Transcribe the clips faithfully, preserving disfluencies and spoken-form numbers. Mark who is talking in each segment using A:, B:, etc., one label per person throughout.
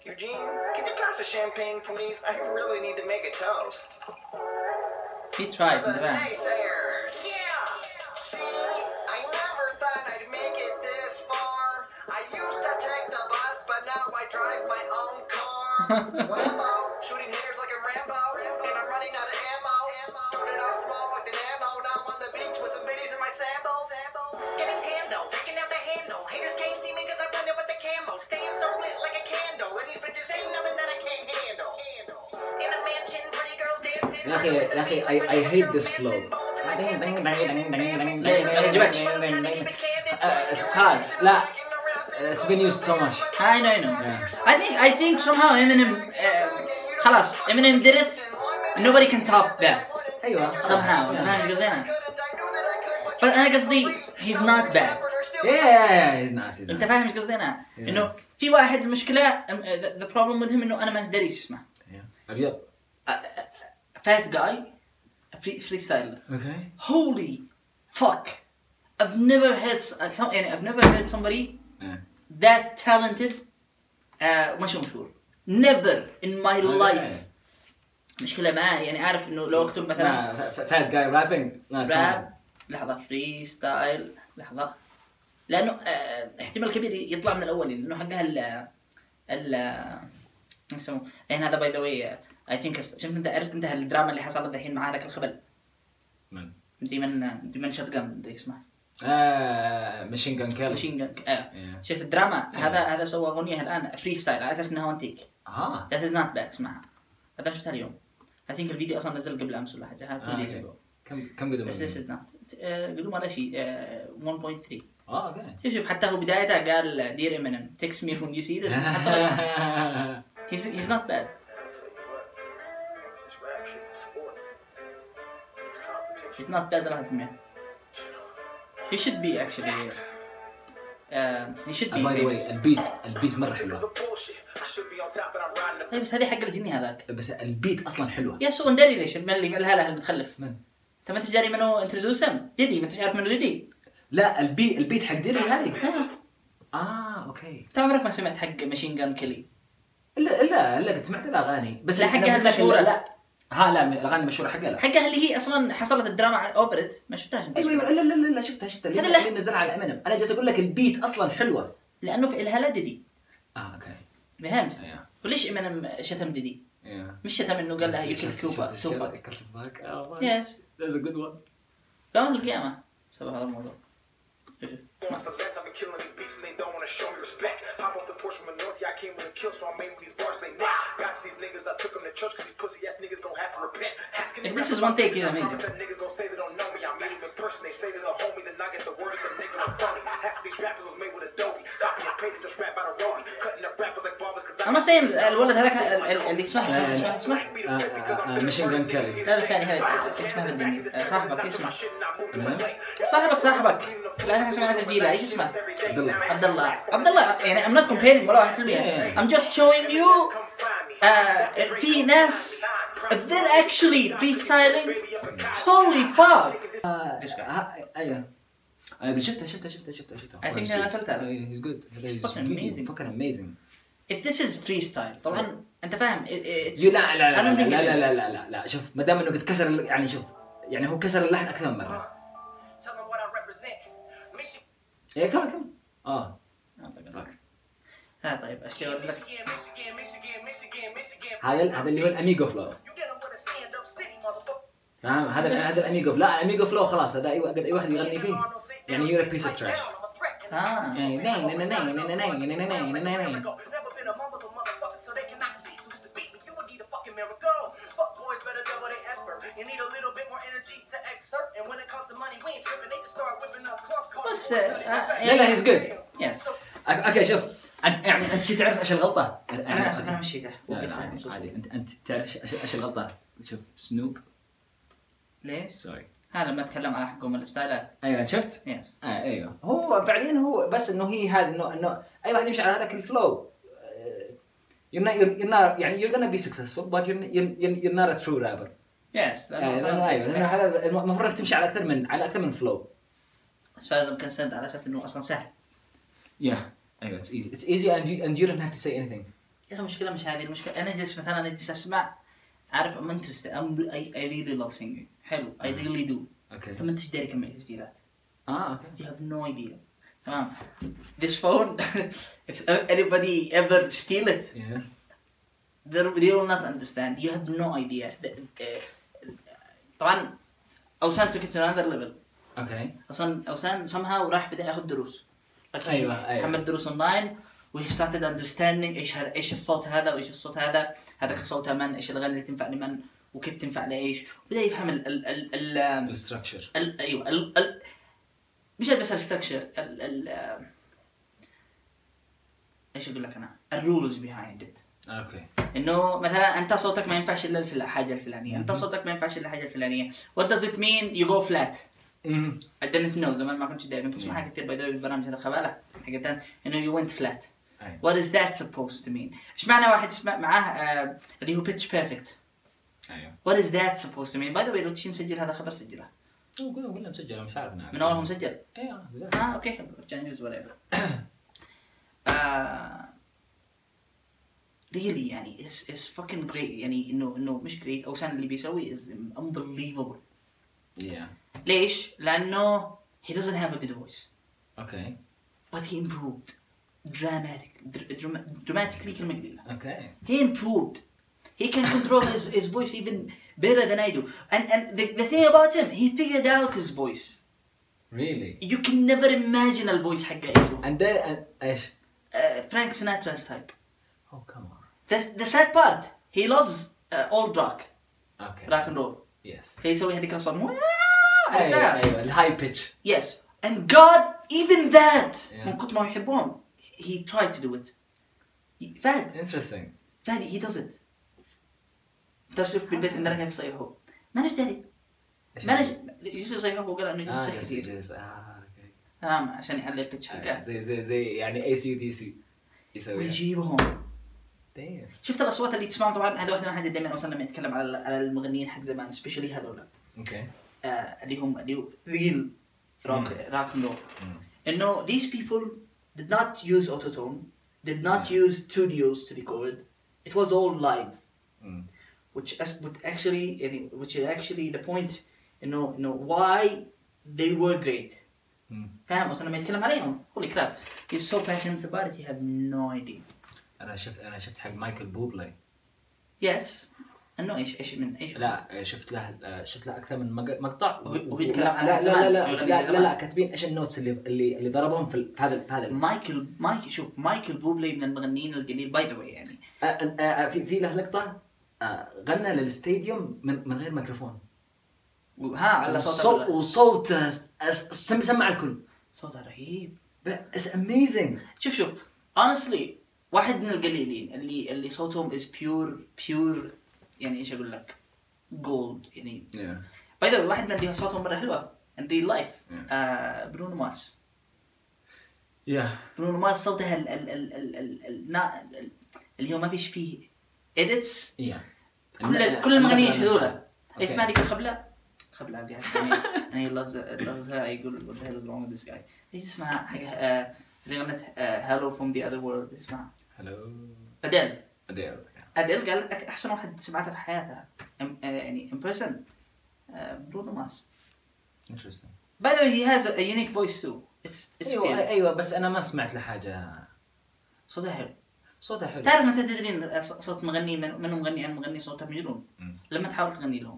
A: Eugene, can you pass a champagne, please? I really need to make a toast.
B: He tried.
A: To the naysayers. Yeah. See, I never thought I'd make it this far. I used to take the bus, but now I drive my own car. Whammo, shooting haters like a Rambo, and I'm running out of ammo. Started off small like the Nano, now I'm on the beach with some biddies in my sandals. Getting tan though, taking out the handle. Haters can't see me cause I've done it with the camo. Staying so lit like a candle, and these bitches ain't nothing that I can't handle. In a mansion, pretty girls dancing.
C: يا أخي يا أخي I I hate this flow. It's hard. لا. It's been used so much.
B: I know, I know. Yeah. I think I think somehow Eminem, uh, خلاص Eminem did it. Nobody can top that.
C: أيوة.
B: Somehow. أنا قصدي. But أنا قصدي he's not bad.
C: Yeah, yeah, yeah, he's not. He's not.
B: أنت فاهم إيش قصدي أنا؟ إنه في واحد المشكلة the problem with him إنه أنا ما أدري إيش اسمه.
C: أبيض.
B: Fat guy, free freestyler.
C: Okay.
B: Holy fuck! I've never heard some. I've never heard somebody
C: yeah.
B: that talented. Uh, مش مشهور. Never in my
C: okay.
B: life. مشكلة معي يعني عارف إنه لو أكتب مثلاً.
C: Fat guy rapping.
B: راب. لحظة فري ستايل. لحظة. لأنه اه احتمال كبير يطلع من الأولين لأنه حقها ال ال نسموه لأن هذا باي ذا واي I think شفت أنت عرفت أنت هالدراما اللي حصلت الحين مع هذاك الخبل.
C: من؟
B: دي من دي من شتقن دي اسمه.
C: آه ماشين جان كيل.
B: ماشين جان آه. شفت الدراما yeah. هذا هذا سوى أغنية الآن فري ستايل على أساس إنها أنتيك.
C: آه.
B: That is not bad اسمعها. هذا شفتها اليوم. I think الفيديو أصلا نزل قبل أمس ولا حاجة. two days ago.
C: كم كم قدوم؟
B: بس this is not. قدوم ولا شيء. one point three.
C: آه أوكي.
B: شوف شوف حتى هو بدايته قال dear Eminem text me when you see this. he's he's not bad. He's not bad راح تسمع. He should be actually. Uh, he should be.
C: By the way, البيت البيت مرة حلوة.
B: طيب بس هذه حق الجني هذاك.
C: بس البيت أصلاً حلوة.
B: يا سو ندري ليش من اللي في الهلا المتخلف.
C: من؟
B: أنت ما تجاري منو انترودوسم؟ ديدي ما تعرف منو ديدي؟
C: لا البيت البيت حق ديري هذه. آه أوكي.
B: أنت عمرك ما سمعت حق ماشين جان كيلي؟
C: إلا إلا إلا قد سمعت الأغاني.
B: بس لا حقها المشهورة.
C: لا. ها لا الأغاني المشهورة حقها لا.
B: حقها اللي هي أصلاً حصلت الدراما على أوبرت ما شفتهاش أنت.
C: أيوة لا لا لا لا شفتها شفتها. اللي اللي نزل على أمينيم. أنا جالس أقول لك البيت أصلاً حلوة.
B: لأنه في الهلا ديدي.
C: آه أوكي.
B: فهمت؟ وليش إمينيم شتم ديدي؟ مش شتم إنه قال لها يكلت كوبا توبا.
C: يكلت باك. آه.
B: Yes.
C: That's a good one.
B: قامت القيامة سبب هذا الموضوع. If this is one take, he's amazing. I'm not saying الولد هذاك اللي اسمه اسمه
C: ماشين جان كيلي.
B: لا الثاني هذا اسمه الدنيا صاحبك اسمه صاحبك صاحبك لا أنا اسمه تسجيله إيش اسمه
C: عبد الله
B: عبد الله عبد الله يعني I'm not comparing ولا واحد بالمية I'm just showing you uh, في ناس if they're actually freestyling holy fuck
C: أيوه أنا شفتها شفتها شفتها شفتها شفتها
B: I think أنا أرسلتها
C: he's good
B: he's fucking amazing
C: fucking amazing
B: if this is freestyle طبعا أنت فاهم
C: لا لا لا لا لا لا لا لا شوف ما دام إنه قد كسر يعني شوف يعني هو كسر اللحن أكثر من مرة إيه كم كم آه
B: ها طيب أشياء لك
C: هذا هذا اللي هو الأميغو فلو فاهم هذا هذا الأميغو لا أميغو فلو خلاص هذا أي أي واحد يغني فيه يعني you're a piece of trash
B: آه
C: يعني نين نين نين نين نين نين نين نين
B: بس
C: لا لا he's good
B: yes
C: اوكي شوف انت يعني انت تعرف ايش الغلطه
B: انا اسف انا مشيته
C: عادي انت انت تعرف ايش ايش الغلطه شوف سنوب
B: ليش
C: سوري
B: هذا ما اتكلم على حقهم الستايلات
C: ايوه شفت
B: يس
C: آه ايوه هو فعليا هو بس انه هي هذا انه انه اي واحد يمشي على هذاك الفلو you're not you're not يعني you're gonna be successful but you're you're you're not a true rapper
B: yes
C: لانه ايوه هذا المفروض تمشي على اكثر من على اكثر من فلو
B: بس فلازم كان سند على اساس انه اصلا سهل
C: yeah ايوه it's easy it's easy and you and you don't have to say anything
B: يا المشكلة مش هذه المشكلة. أنا جالس مثلا أنا جالس أسمع عارف I'm interested I'm I, I really love singing حلو I really do.
C: اوكي.
B: طب أنت إيش داري كم تسجيلات؟
C: اه اوكي.
B: You have no idea. تمام. This phone if anybody ever steal it
C: Yeah.
B: they they will not understand. You have no idea. طبعا أوسان took it to another level.
C: اوكي.
B: أوسان أوسان somehow راح بدأ يأخذ دروس.
C: أيوة، أيوة.
B: حمل دروس أونلاين و he started understanding إيش هذا إيش الصوت هذا وإيش الصوت هذا هذا كصوت من إيش الأغاني اللي تنفع لمن وكيف تنفع لإيش. بدأ يفهم ال ال ال ال
C: الستراكشر.
B: ال أيوة ال ال مش بس الستراكشر ال ال إيش أقول لك أنا الرولز behind it.
C: اوكي.
B: إنه مثلا أنت صوتك ما ينفعش إلا في الحاجة الفلانية. أنت صوتك ما ينفعش إلا الحاجة الفلانية. What does it mean you go flat?
C: امم.
B: I didn't know زمان ما كنتش داير كنت أسمعها كثير بدوي البرامج هذا خبالة حقتها إنه you went flat.
C: أي.
B: What is that supposed to mean? إيش معنى واحد يسمع معاه آه اللي هو pitch perfect?
C: ايوه.
B: What is that supposed to mean? by the way لو تشي مسجل هذا خبر سجله.
C: قلنا قلنا مسجل مش عارف نعرف.
B: من أول مسجل.
C: ايوه.
B: آه أوكي حلو كان news whatever. آه really يعني is is fucking great يعني إنه إنه مش great أو سان اللي بيسوي is unbelievable.
C: Yeah.
B: ليش؟ لأنه he doesn't have a good voice.
C: اوكي.
B: But he improved dramatic dra- dramatically كلمة قليلة.
C: اوكي.
B: He improved. He can control his his voice even better than I do. And and the the thing about him, he figured out his voice.
C: Really.
B: You can never imagine the voice حقه إيشو.
C: And then and ايش؟
B: Uh, Frank Sinatra's type.
C: Oh come on.
B: The the sad part, he loves uh, old rock,
C: اوكي.
B: rock and roll.
C: Yes.
B: فيسوي هذيك الصوت مو
C: ايوه
B: عرفتها؟
C: ايوه الهاي بيتش.
B: Yes. And God, even that,
C: Yeah.
B: من كتر ما يحبهم, he tried to do it. فهد.
C: Interesting.
B: فهد he does it. تشوف بالبيت إن رجع يصيحه. ما نش داري. ما نش يجلس يصيحه وقال إنه يجلس يصيح كثير.
C: اه اوكي.
B: تمام عشان يقلل البيتش حقه.
C: زي زي زي يعني اي سي دي سي يسوي.
B: ويجيبهم.
C: Damn.
B: شفت الأصوات اللي تسمعون طبعا هذا واحد من الحاجات دائما أصلا لما يتكلم على على المغنيين حق زمان especially هذولا.
C: اوكي.
B: آه اللي هم اللي هو real rock rock and roll. إنه these people did not use autotune, did not
C: Yeah.
B: use studios to record. It was all live.
C: Mm.
B: Which as- would actually يعني which is actually the point إنه إنه why they were great.
C: Mm.
B: فاهم أصلا لما يتكلم عليهم holy crap he's so passionate about it you have no idea.
C: انا شفت انا شفت حق مايكل بوبلي.
B: yes إنه إيش إيش من إيش
C: لا شفت له شفت له اكثر من مق- مقطع
B: وهو- وهو يتكلم عن
C: لا لا
B: زمان،
C: لا لا
B: يغني
C: لا,
B: زي
C: لا,
B: زمان.
C: لا كاتبين ايش النوتس اللي اللي اللي ضربهم في ال- في هذا في هذا
B: مايكل مايك شوف مايكل بوبلي من المغنيين القليل باي ذا واي يعني
C: آه، آه، آه، في في له لقطه آه، غنى للستاديوم من من غير ميكروفون.
B: ها على
C: صوت
B: صوته
C: وصوت آه، آه، سم سمع الكل.
B: صوته رهيب.
C: It's amazing.
B: شوف شوف honestly واحد من القليلين اللي اللي صوتهم is pure pure يعني ايش اقول لك gold يعني
C: Yeah.
B: باي ذا واحد من اللي صوتهم مره حلوه in real life
C: Yeah.
B: آه برونو مارس.
C: Yeah.
B: برونو مارس صوته ال ال ال ال ال ال نا- ال- اللي هو ما فيش فيه edits.
C: Yeah.
B: كل كل المغنيين هذولا
C: Okay.
B: اسمع هذيك الخبله خبله قاعد يعني يعني loves loves her يقول what the hell is wrong with this guy. ايش اسمها حق آه، اللي غنت آه، hello from the other world اسمها
C: Hello.
B: أديل.
C: Adele.
B: أديل قالت أك- أحسن واحد سمعته في حياتها إم- آه، يعني in person آه، برونو مارس.
C: Interesting.
B: by the way he has a, a unique voice too. it's it's
C: ايوه
B: weird.
C: ايوه بس انا ما سمعت له حاجه.
B: صوته حلو.
C: صوته حلو.
B: تعرف متى تدرين آه، ص- صوت مغني من منه مغني عن مغني صوته مجنون
C: مم.
B: لما تحاول تغني لهم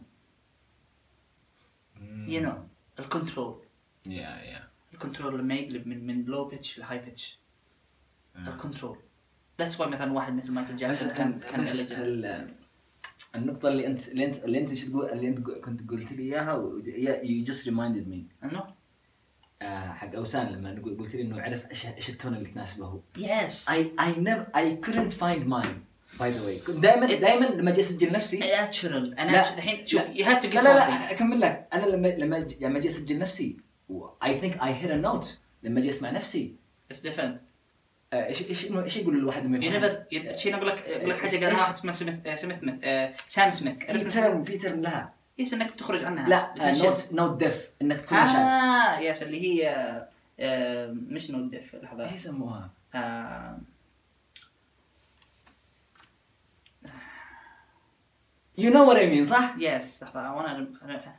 C: مم.
B: you know الكنترول
C: Yeah yeah.
B: الكنترول لما يقلب من من low pitch لهاي pitch
C: آه.
B: الكنترول. that's why مثلا واحد مثل مايكل
C: بس
B: جاكسون كان كان
C: بس
B: elegant.
C: ال- النقطة اللي أنت اللي أنت اللي أنت شو تقول اللي أنت كنت قلت لي إياها و- yeah, you just reminded me
B: إنه
C: آه حق أوسان لما نقول- قلت لي إنه عرف إيش إيش التون اللي تناسبه هو.
B: yes
C: I I never I couldn't find mine by the way. دائما
B: It's-
C: دائما لما أجي أسجل نفسي
B: natural أنا
C: لا.
B: الحين شوف
C: لا.
B: you have to get
C: لا لا
B: one
C: لا
B: thing.
C: أكمل لك. أنا لما لما أجي- لما أجي أسجل نفسي و- I think I hit a note لما أجي أسمع نفسي.
B: it's different.
C: آه، إيش إيش إنه إيش يقول الواحد لما
B: you
C: يكون
B: never شيء أقول لك أقول لك حاجة
C: إيش-
B: قالها واحد اسمه سميث آه، سميث سميث آه، سام سميث
C: في
B: عرفت
C: ترم في ترم لها.
B: يس إنك بتخرج عنها
C: لا
B: بتنشز.
C: نوت نوت ديف إنك تكون شاذ.
B: آه يس اللي هي آه، مش نوت ديف لحظة
C: إيش يسموها؟
B: آه،
C: You know what I mean صح؟
B: Yes. لحظة وانا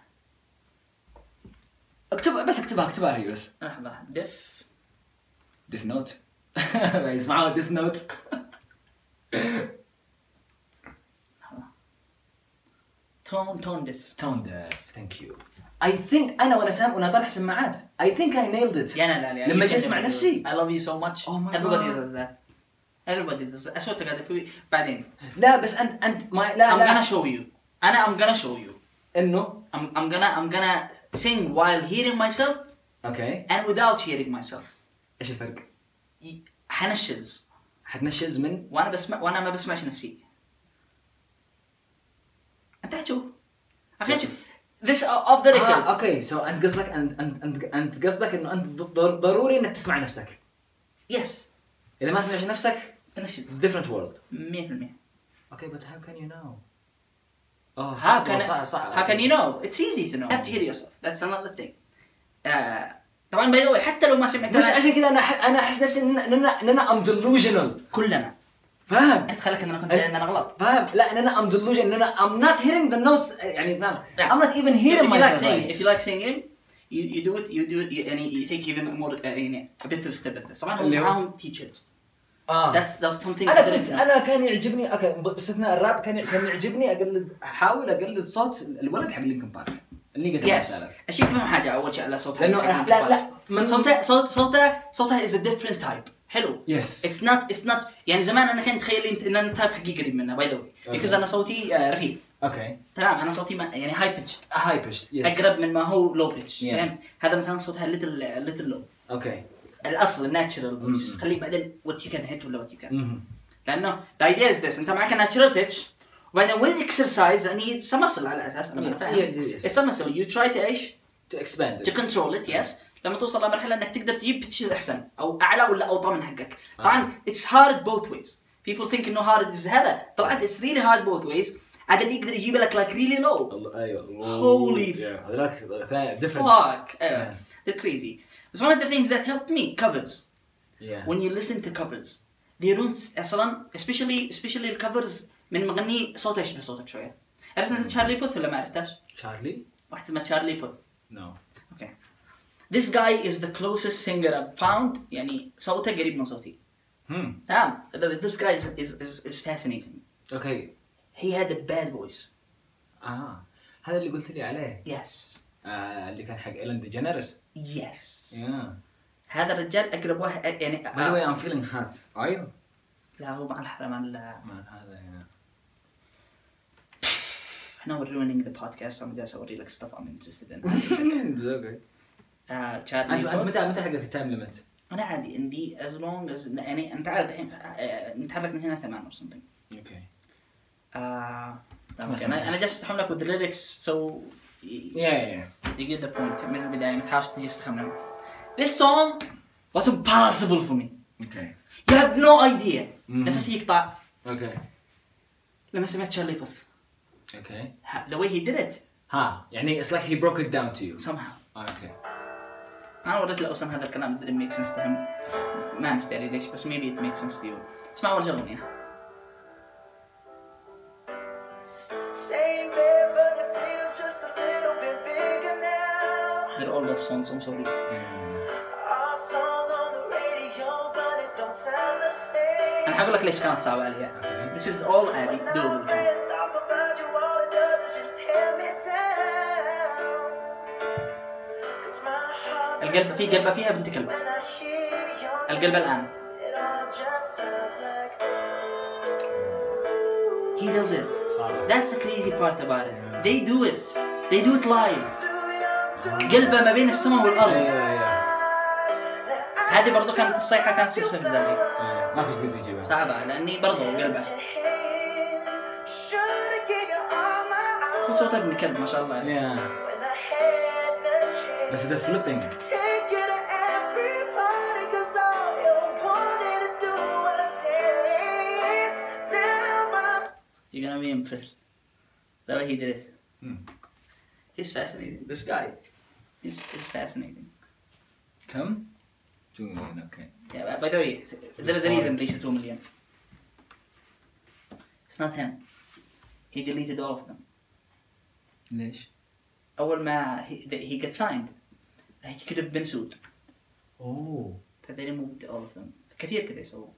C: اكتب بس اكتبها اكتبها هي بس.
B: لحظة دف.
C: ديف نوت. يسمعوها ديف نوت.
B: Tone tone deaf.
C: Tone deaf. Thank you. I think أنا وأنا سام وأنا طالع سماعات. I think I nailed it.
B: يا لا لا
C: لما أجي أسمع نفسي.
B: I love you so much.
C: Oh my
B: Everybody
C: God.
B: does that. Everybody does that. أسوأ قاعد في بعدين.
C: لا بس أنت أنت ما لا
B: I'm
C: لا.
B: gonna show you. أنا I'm gonna show you.
C: إنه.
B: I'm I'm gonna I'm gonna sing while hearing myself.
C: Okay.
B: And without hearing myself.
C: إيش الفرق؟
B: حنشز.
C: حتنشز من.
B: وأنا بسمع وأنا ما بسمعش نفسي. أنت شوف. أخي شوف. This off the record.
C: آه أوكي. So أنت قصدك أنت أنت أنت أنت قصدك إنه أنت ضر- ضروري إنك تسمع نفسك.
B: Yes.
C: إذا ما سمعت نفسك.
B: حنشز.
C: Different world.
B: مية بالمية.
C: Okay, but how can you know? Oh,
B: How can
C: صح صح.
B: how can you know? It's easy to know. You have to hear yourself. That's another thing. Uh, طبعا by the way حتى لو ما سمعت
C: مش عشان كذا أنا أح- أنا أحس نفسي إن أنا إن أنا I'm delusional.
B: كلنا.
C: فاهم؟
B: أنت خلك إن أنا كنت إن أنا غلط.
C: فاهم؟ لا إن أنا I'm delusional إن أنا I'm not hearing the notes يعني فاهم؟
B: Yeah.
C: I'm not even hearing
B: If you like
C: myself.
B: singing,
C: right?
B: if you like singing, you you do it you do it you, يعني you take even more uh, يعني a bit of step at this. طبعا هم
C: اللي هو؟
B: معاهم teachers.
C: آه.
B: That's that's something.
C: أنا
B: I
C: كنت
B: didn't know.
C: أنا كان يعجبني أوكي باستثناء الراب كان كان يعجبني أقلد أحاول أقلد صوت الولد حق لينكن بارك اللي قلت
B: Yes. الشيء تفهم حاجة أول شيء على صوتها.
C: لأنه لا لا من
B: صوتها صوت صوتها صوتها is a different type. حلو.
C: Yes.
B: It's not it's not يعني زمان أنا كنت تخيل إن أنا تايب حقيقي قريب منها by the way. Because
C: Okay.
B: أنا صوتي uh, رفيع.
C: أوكي.
B: تمام أنا صوتي ما يعني high pitched.
C: هاي بيش. Yes.
B: أقرب من ما هو low pitch.
C: Yeah.
B: فهمت؟ هذا مثلا صوتها little little low.
C: أوكي.
B: الأصل الناتشرال voice.
C: Mm.
B: خليه بعدين what you can hit ولا what you can.
C: مهم.
B: لأنه the idea is this أنت معك natural pitch وبعدين with exercise يعني it's a muscle على أساس أنا
C: Yeah.
B: فاهم.
C: Yes, yes, yes.
B: It's a muscle you try to إيش
C: To expand
B: to
C: it.
B: control it yes. لما توصل لمرحلة إنك تقدر تجيب pitches أحسن أو أعلى ولا أوطى من حقك. طبعا it's hard both ways. People think إنه hard is هذا طلعت it's really hard both ways. هذا اللي يقدر يجيب لك like really low.
C: الله أيوه.
B: Holy
C: Yeah. هذاك different.
B: Fuck. Uh,
C: Yeah.
B: They're crazy. It's one of the things that helped me covers.
C: Yeah.
B: When you listen to covers they don't أصلا especially especially الكفرز من مغني صوته يشبه صوتك شوية. عرفت أنت تشارلي بوث ولا ما عرفتاش؟
C: Charlie?
B: واحد اسمه تشارلي بوث.
C: No.
B: Okay. This guy is the closest singer I've found. يعني صوته قريب من صوتي.
C: Hmm.
B: تمام. This guy is is is, is fascinating.
C: Okay.
B: He had a bad voice.
C: آه. هذا اللي قلت لي عليه.
B: Yes.
C: آه اللي كان حق إيلين دي جينيرس.
B: Yes.
C: Yeah.
B: هذا الرجال أقرب واحد يعني.
C: By the way, I'm feeling hot. Are you?
B: لا هو مع الحرام مع ال.
C: Man, هذا yeah.
B: Now we're ruining the podcast. I'm just أوري لك stuff I'm interested in.
C: It's okay.
B: آه تشارلي
C: أنت أنت
B: بوث.
C: متى متى حقك التايم ليميت؟
B: أنا عادي عندي as long as يعني أنت عارف الحين آه، نتحرك من هنا ثمان or something.
C: Okay.
B: آه طبعاً
C: بس
B: أنا أنا جالس أفتحهم لك with the lyrics so
C: Yeah, yeah.
B: you get the point من البداية ما تحاولش تجي تستخدمها. This song was impossible for me.
C: Okay.
B: You have no idea.
C: Mhm.
B: نفسي يقطع
C: Okay.
B: لما سمعت شارلي بوث.
C: Okay.
B: The way he did it
C: ها يعني it's like he broke it down to you.
B: somehow.
C: Okay.
B: أنا وريت له أصلا هذا الكلام didn't make sense to him. ما نستدري ليش بس maybe it makes sense to you. اسمعوا أول أغنية.
A: Same bed, but it feels just a little bit bigger now.
B: They're all love songs. I'm sorry.
A: Our song on the radio, but it don't sound the same.
B: أنا حقول لك ليش كانت صعبة عليها. This is all عادي doable.
A: Friends talk about you, all it does is just tear me down. 'Cause my heart
B: القلب في قلبة فيها بنت كلبة.
A: when I hear your
B: القلب الآن.
A: it all just sounds like
B: He does it.
C: صعبة.
B: That's the crazy part about it. They do it. They do it live.
A: too young to
B: قلبه ما بين السماء والأرض.
C: ايوه ايوه.
B: هذه برضو كانت الصيحة كانت مستفزة لي.
C: إيه، ما كنت قد تجيبها.
B: صعبة لأني برضو قلبه.
A: Should've gave you all my
B: هو صوته ابن كلب ما شاء الله عليه.
C: Yeah.
A: when I had the chance.
C: بس the flipping.
A: Take you to every party 'cause all you wanted to do was dance. Now I'm
B: You're gonna be impressed. The way he did it.
C: Hmm.
B: He's fascinating. This guy. He's, he's fascinating.
C: Come. Two million. Okay.
B: Yeah, by the way, there is a reason they should two million. It's not him. He he deleted all of them.
C: ليش؟
B: أول ما he, he got signed he could have been sued.
C: اوه
B: they removed all of them. كثير كذا يسووا.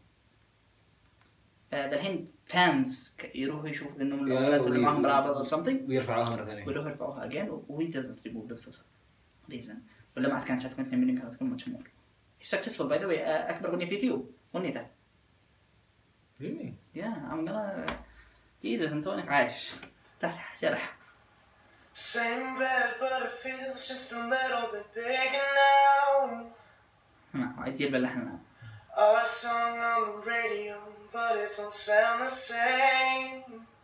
B: فالحين فانز يروحوا يشوفوا إنهم الأولاد اللي معهم رابط or something
C: ويرفعوها مرة ثانية.
B: ويروحوا يرفعوها again و he doesn't remove them for some reason. ولا ما كانت تكون اثنين مليون كانت تكون much more. He's successful by the way. أكبر أغنية في يوتيوب أغنيته.
C: Really?
B: Yeah, I'm gonna. Jesus أنتونك عايش. تحت جرح.
A: Same bed, but it feels just a little bit bigger now.
B: ما عيد يلبل لحنا.
A: Our song on the radio, but it don't sound the same.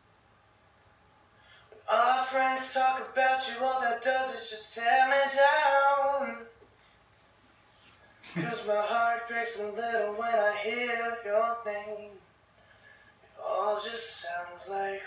A: When our friends talk about you, all that does is just tear me down. Cause my heart breaks a little when I hear your name. It all just sounds like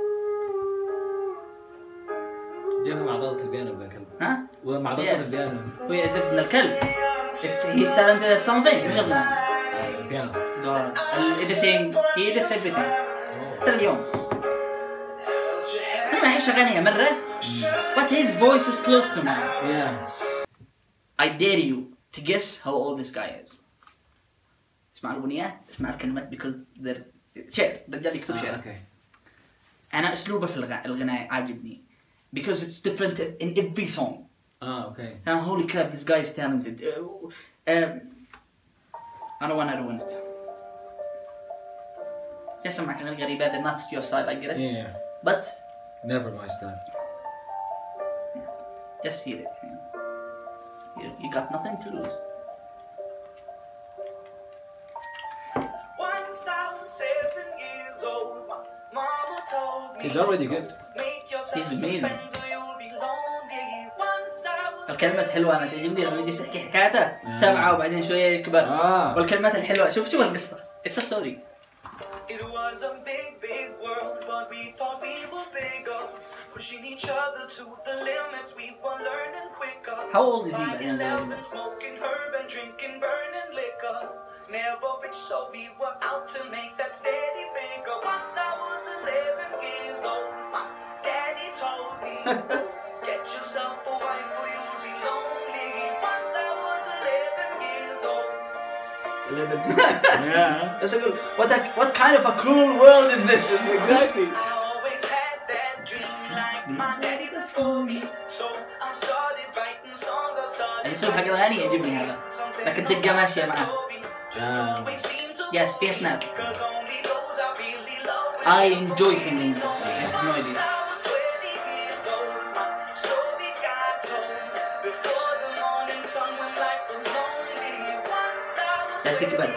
C: جابها مع ضغط البيانو ابن الكلب.
B: ها؟
C: ومع ضغط
B: Yes.
C: البيانو.
B: ويعزف من الكلب. If he's talented at something وش غنى؟
C: البيانو.
B: دور editing he edits everything. حتى اليوم. أنا ما أحبش أغانيه مرة. But his voice is close to mine.
C: Yeah.
B: I dare you to guess how old this guy is. اسمع الأغنية اسمع الكلمات because they're شعر رجال يكتب
C: آه،
B: شعر.
C: اوكي.
B: أنا أسلوبه في الغ- الغناء عاجبني because it's different in every song.
C: اه اوكي.
B: And holy crap, this guy is talented. Uh, um, I don't want to ruin it. Just أسمعك أغاني غريبة they're not your style I get it.
C: Yeah.
B: But
C: Never my style.
B: just hear it. You, know. you, you got nothing to lose.
A: once I was seven years old, my mama told me
C: He's already good.
A: make yourself
B: He's
A: some
B: amazing.
A: friends or you'll be lonely. Once I was
B: الكلمات حلوة أنا تعجبني لما يجي يحكي حكايته سبعة وبعدين شوية يكبر.
C: آه.
B: والكلمات الحلوة شوف شوف القصة. It's a story.
A: It was a big, big world, but we thought we were bigger. Pushing each other to the limits, we were learning quicker.
B: How old is he by
A: Five,
B: the end of the
A: eleven, smoking herb and drinking burning liquor. Never rich, so we were out to make that steady figure. Once I was eleven years old, my daddy told me, get yourself a wife or you'll be lonely. Once I was eleven years old.
C: Yeah.
B: بس أقول what a, what kind of a cruel world is this?
C: Exactly.
A: I always had that dream like my daddy before me. So I started writing songs, I started
B: الأسلوب حق الأغاني يعجبني هذا. لكن الدقة ماشية معه. Yes, فيها snap. I enjoy singing this. I have no idea. بس يكبر.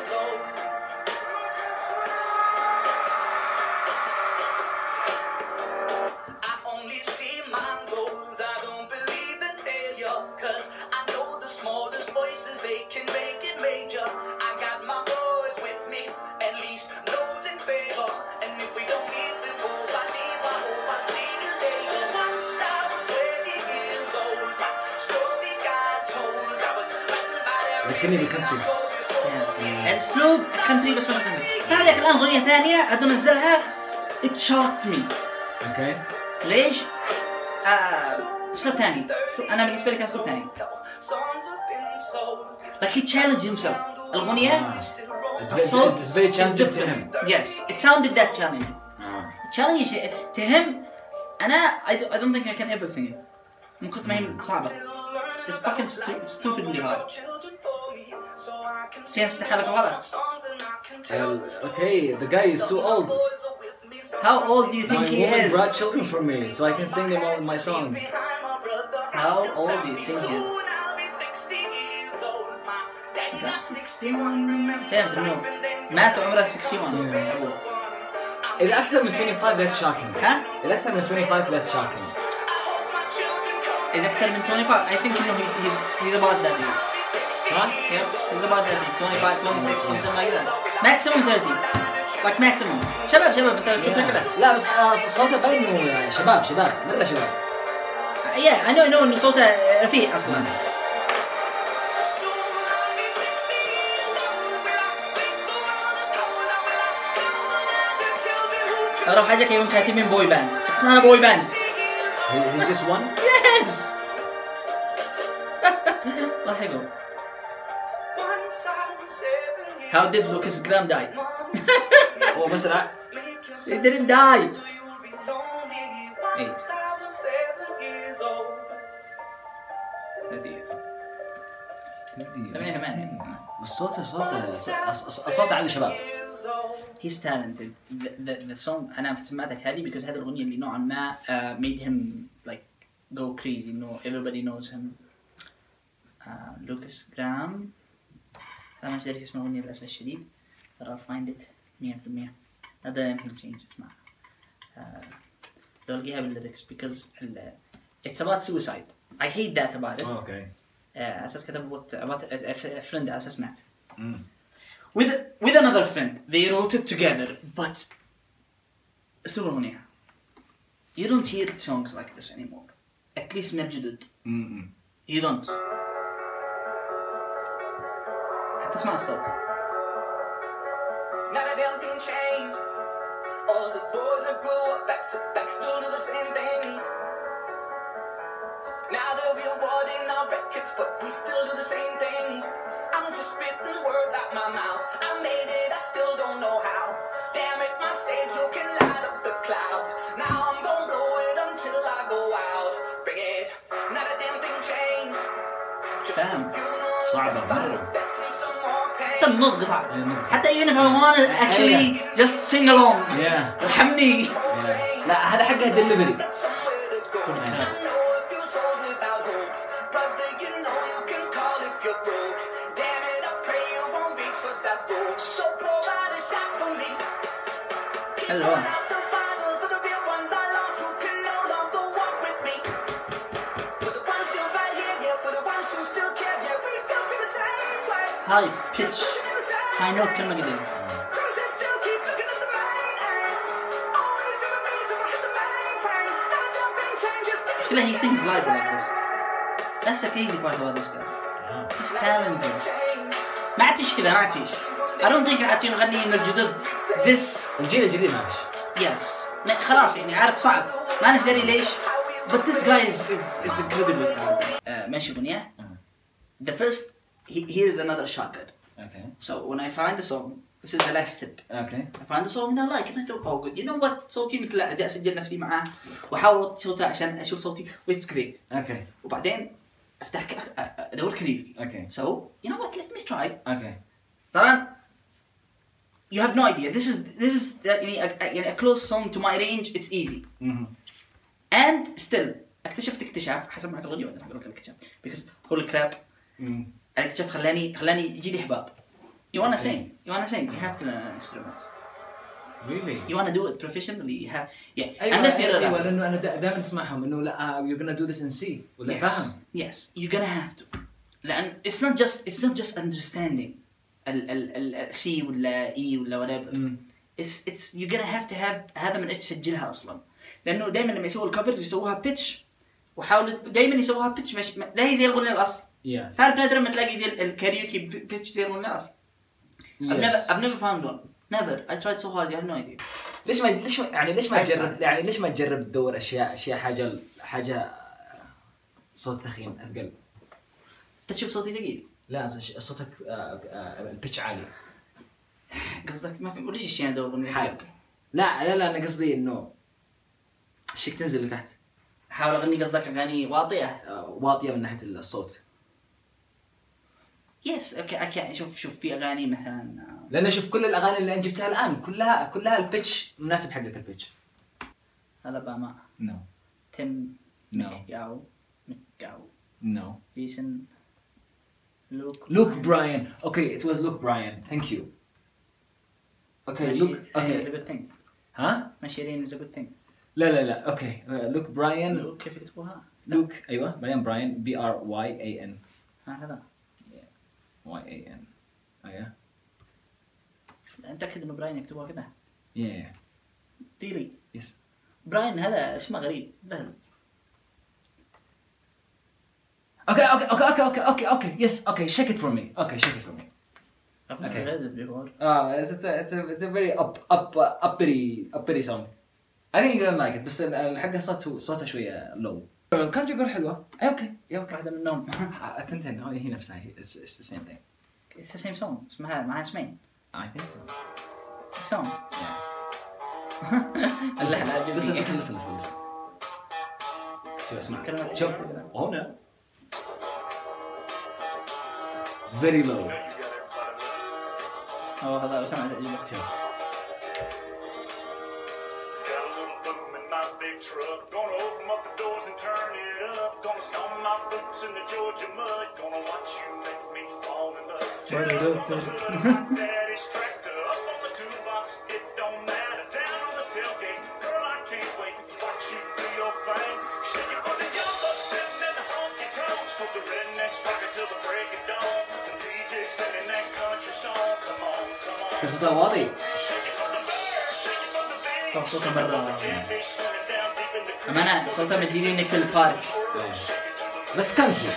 A: I only see my goals, I don't believe in failure. Cause I know the smallest voices, they can make it major. I got my boys with me, at least those in favor. And if we don't meet before I leave, I hope I see you later. Once I was twenty years old, my story got told. I was written by
C: ذكرني
A: everything I
C: بالكنتري.
A: saw before.
B: الأسلوب كنتري بس مش كنتري. هذه الآن أغنية ثانية أنزلها. It shocked me.
C: Okay.
B: ليش؟ آه أسلوب ثاني. أنا بالنسبة لي كان أسلوب ثاني.
A: Songs have been sold.
B: Like he challenged himself. الأغنية
C: It's,
B: الصوت
C: it's, it's very
B: is
C: challenging to
B: different.
C: him.
B: Yes, it sounded that challenging.
C: آه.
B: Challenge to him. أنا I don't, I don't think I can ever sing it. من كثر ما هي صعبة. It's fucking stu- stupidly hard. في ناس تفتح لك خلاص.
C: Well, okay, the guy is too old.
B: How old do you think
C: My
B: he
C: woman
B: is?
C: brought children for me, so I can sing them all in my songs.
B: How old do you think he is? فهمت إنه مات وعمره واحد وستين. أبوه.
C: إذا أكثر من twenty-five that's shocking.
B: ها؟
C: إذا أكثر من twenty-five that's shocking.
B: إذا أكثر من twenty-five I think إنه he- he's he's about that age.
C: Huh?
B: Yeah, he's about that age. twenty-five, twenty-six, something like that. Maximum thirty. Like maximum. شباب شباب أنت تشوف
C: Yeah.
B: كذا.
C: لا بس آه، صوته باين إنه شباب شباب مرة شباب.
B: Yeah, I know I know إنه صوته رفيع أصلاً. أروح حاجة يوم كاتبين بوي باند. It's not a boy band.
C: He- He's just one.
B: Yes. ضحكوا. How did Lucas Graham die?
C: هو مسرع.
B: He didn't die. Eight. thirty. ثمانية كمان.
C: صوته صوته صوته عالي شباب.
B: He's talented. The, the, the song أنا سمعتك هذه because هذه الأغنية اللي نوعا ما uh, made him like go crazy. No, everybody knows him. Uh, Lucas Graham. أنا مش داري اسم الأغنية للأسف الشديد. But I'll find it مية بالمية. هذا يمكن change اسمع. لو ألقيها بالlyrics because it's about suicide. I hate that about it.
C: Oh, okay.
B: Uh, أساس كتب about about a, a friend أساس مات.
C: Mm.
B: with with another friend they wrote it together but اسلوب الأغنية you don't hear songs like this anymore at least من الجدد
C: Mm-mm.
B: you don't حتى اسمع الصوت
A: Not a damn thing changed. All the boys that grew up back to back still do the same things. Now they'll be awarding our records, but we still do the same things. I'm just spitting words out my mouth. I made it, I still don't know how. Damn it, my stage you can light up the clouds. Now I'm gonna blow it until I go out. Bring it. Not a damn thing changed. Just
B: Damn.
A: a funeral.
C: صعبة مرة.
B: حتى النطق صعب
C: Yeah, النطق صعب.
B: حتى even if I want to actually just sing along
C: Yeah.
B: ارحمني
C: Yeah. لا هذا حقه delivery.
B: حلوة هاي pitch high note كلمة قديمة مشكلة he sings live like this that's the crazy part about this guy he's talented ما عتيش كذا ما عتيش I don't think عتي نغني من الجدد this
C: الجيل الجديد ما فيش.
B: yes ما- خلاص يعني عارف صعب ما نشدري ليش but this guy is is is incredibly talented uh, ماشي أغنية the first he, here's another shocker
C: Okay.
B: so when I find a song this is the last step
C: Okay.
B: I find a song and I like it and I go oh good you know what صوتي مثل أدي أسجل نفسي معاه وأحاول صوته عشان أشوف صوتي it's great
C: Okay.
B: وبعدين أفتح ك- أ- أ- أدور كاريوكي
C: Okay.
B: so you know what let me try
C: Okay.
B: طبعا you have no idea this is this is uh, يعني a, a, يعني a close song to my range it's easy
C: Mm-hmm.
B: and still اكتشفت اكتشاف حسب معك الغنية بعدين أقول لك الاكتشاف because holy crap
C: Mm.
B: الاكتشاف خلاني خلاني يجي لي إحباط you wanna sing you wanna sing you have to learn an instrument
C: Really?
B: you wanna do it professionally you have yeah
C: أيوة
B: unless you're
C: أيوة
B: a
C: لأنه أنا دائما أسمعهم إنه لا you're gonna do this in C ولا
B: yes
C: فاهم.
B: yes you're gonna have to لأن it's not just it's not just understanding ال ال ال C ولا E ولا whatever
C: Mm.
B: it's it's you're gonna have to have هذا من إيش تسجلها أصلا لأنه دائما لما يسووا الكفرز يسووها pitch وحاولوا دائما يسووها pitch مش لا هي زي الغنية الأصل
C: Yes.
B: تعرف نادرا ما تلاقي زي الكاريوكي pitch زي الغنية الأصل I've
C: Yes.
B: never I've never found one never I tried so hard I have no idea
C: ليش ما ليش ما يعني ليش ما
B: أيوة.
C: تجرب يعني ليش ما تجرب تدور أشياء أشياء حاجة حاجة صوت ثخين القلب.
B: تشوف صوتي ثقيل
C: لا صوتك آه، آه، البيتش عالي.
B: قصدك ما في وليش الشيء هذا أغنية
C: حاد. لا لا لا أنا قصدي إنه الشيك تنزل لتحت.
B: حاول أغني قصدك أغاني واطية
C: آه، واطية من ناحية الصوت.
B: يس اوكي اوكي شوف شوف في اغاني مثلا
C: لأن أشوف كل الأغاني اللي أنا جبتها الآن كلها كلها البيتش مناسب حقة البيتش.
B: الاباما
C: No.
B: تيم
C: No.
B: مكياو مكياو
C: No.
B: جيسون لوك
C: Luke Bryan. Okay, it was Luke Bryan. Thank you. Okay, Luke.
B: Okay, it's a
C: Okay.
B: good thing.
C: ها؟
B: ماشيين is a good thing.
C: لا لا لا. Okay. Uh, Luke Bryan.
B: لوك كيف يكتبوها؟
C: Luke. أيوة. Bryan Bryan. B R Y A N.
B: ها هذا.
C: Y A N. أيوة.
B: أنت أكيد إنه براين يكتبوها كذا.
C: Yeah.
B: ريلي.
C: Yes.
B: براين هذا اسمه غريب. لا.
C: Okay, okay, okay, okay, okay, okay, okay. Yes, okay. Check it for me. Okay, check it for me.
B: I've never heard it before.
C: اه it's it's a, it's a, it's a very up up uppity uppity song. I think you're gonna like it بس الحقها صوته صوتها شوية low. كانت يقول حلوة. أي أوكي يا أوكي.
B: واحدة منهم.
C: الثنتين هي نفسها هي it's it's the same thing.
B: It's the same song. اسمها معها اسمين.
C: I think so.
B: The song.
C: Yeah.
B: اللحن عجبني.
C: listen listen listen listen listen. شوف اسمع.
B: كلمات
C: شوف. هنا. It's very low.
B: أو هذا بس أنا عجبني.
C: شوف.
D: Got a little boom in my big truck. Gonna open up the doors and turn it up. Gonna stomp my boots in the Georgia mud. Gonna watch you make me fall in love. Get up on the hood of my daddy's tractor. Up on the toolbox, it don't matter. Down on the tailgate, girl, I can't wait to watch you do your thing. Shake it for the young bucks sitting in the honky tonks. For the rednecks rockin' till the break of dawn. The D J's spinning that country song. Come on, come on.
C: كيف صوتها واطي.
D: Shake it for the bears, shake it for the bees.
B: أو صوتها مرة.
D: Can't swimming down deep in the creek.
B: أمانة صوتها مديني نيكل بارك.
C: بس كانتري.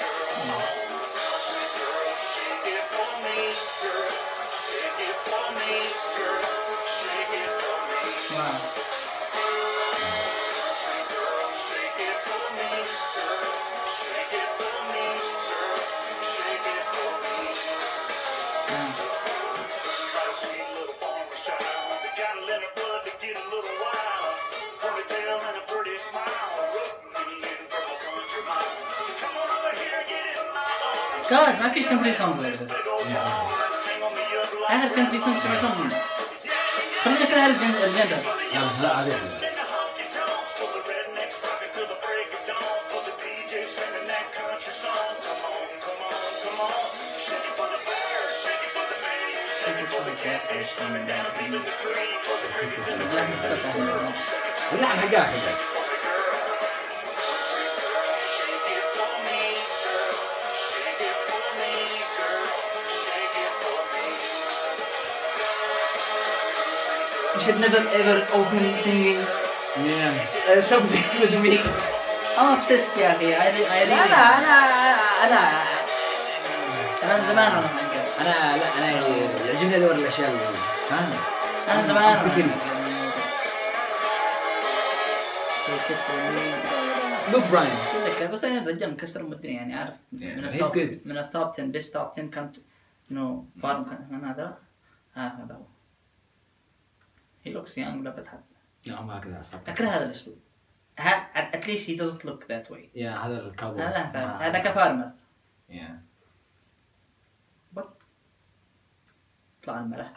B: God ما فيش كنتري سونجز هذا. آخر كنتري سونج سمعتهم. خلينا نكره الجن الجندر.
C: لا عادي. اللحن حقها حلو.
B: You should never ever open singing
C: Yeah.
B: uh, subjects with me. I'm obsessed يا أخي. I I
C: لا أنا أنا أنا
B: أنا من زمان أنا منقل.
C: أنا لا أنا يعجبني هذول الأشياء اللي فاهم.
B: أنا زمان
C: كثير. لوك براين.
B: لك بس أنا الرجال مكسر الدنيا يعني عارف من
C: he's
B: التوب
C: good.
B: من التوب عشرة بيست توب عشرة كانت إنه فارم كان من هذا آه هذا هو. He looks young لبت حد.
C: لا ما كذا أصلا.
B: أكره هذا الأسلوب. ها at least he doesn't look that way.
C: Yeah هذا الكاوبويز.
B: هذا هذا كفارمر.
C: Yeah.
B: What? طلع المرة.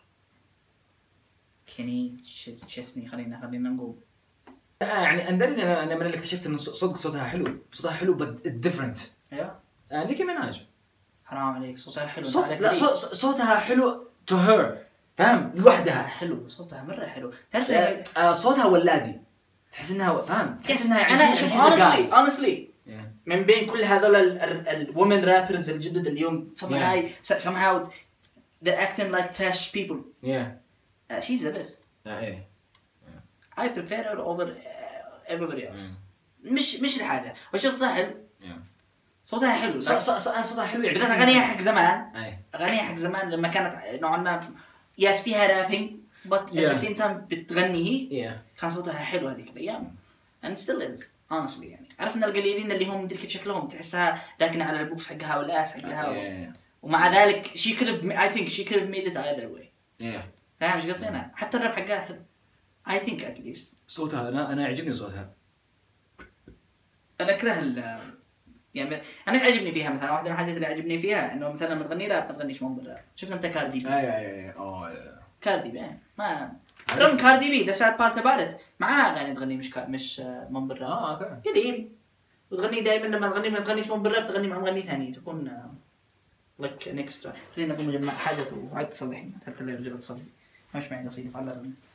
B: كيني تشيسني خلينا خلينا نقول.
C: يعني أندرني أنا أنا من اللي اكتشفت إن صدق صوتها حلو صوتها حلو but it's different.
B: أيوة.
C: نيكي ميناج.
B: حرام عليك صوتها حلو.
C: صوت لا صوت صوتها حلو to her. فاهم لوحدها
B: حلو صوتها مرة حلو. تعرف
C: آه صوتها ولادي. تحس إنها فاهم. تحس إنها
B: أنا شوف honestly honestly
C: yeah.
B: من بين كل هذول الwomen rappers الجدد اليوم somehow
C: yeah.
B: somehow they're acting like trash people.
C: Yeah.
B: Uh, she's the best.
C: آه إيه.
B: I prefer her over uh, everybody else. Mm. مش مش الحاجة بس صوتها حلو.
C: Yeah.
B: صوتها حلو.
C: ص ص ص أنا صوتها حلو يعني.
B: بدأت أغنيها حق زمان.
C: أي.
B: أغنيها حق زمان لما كانت نوعا ما ياس فيها رابينج but at
C: Yeah.
B: the same time بتغني هي.
C: Yeah.
B: كان صوتها حلو هذيك الأيام. And still is honestly يعني. عرفنا القليلين اللي هم مدري كيف شكلهم تحسها لكن على البوكس حقها والأس حقها.
C: Yeah.
B: ومع ذلك she could have I think she could have made it either way.
C: Yeah.
B: فاهم إيش قصدي أنا؟ حتى الراب حقها حلو. I think at least.
C: صوتها أنا أنا يعجبني صوتها.
B: أنا أكره ال يعني أنا عجبني فيها مثلا واحدة من الحاجات اللي عجبني فيها إنه مثلا لما تغني راب ما تغنيش مو بالراب. شفت أنت كاردي بي؟
C: أي أي أي أوه.
B: كاردي بي ما رغم كاردي بي the sad part about it معها أغاني تغني مش كا... مش مو بالراب.
C: آه أوكي.
B: قريب وتغني دائما لما تغني ما تغنيش مو بالراب تغني مع مغني ثاني تكون like an extra. خلينا نقول مجمع حاجة وعد تصلحين حتى اللي رجعت تصلي مش معي نصيب على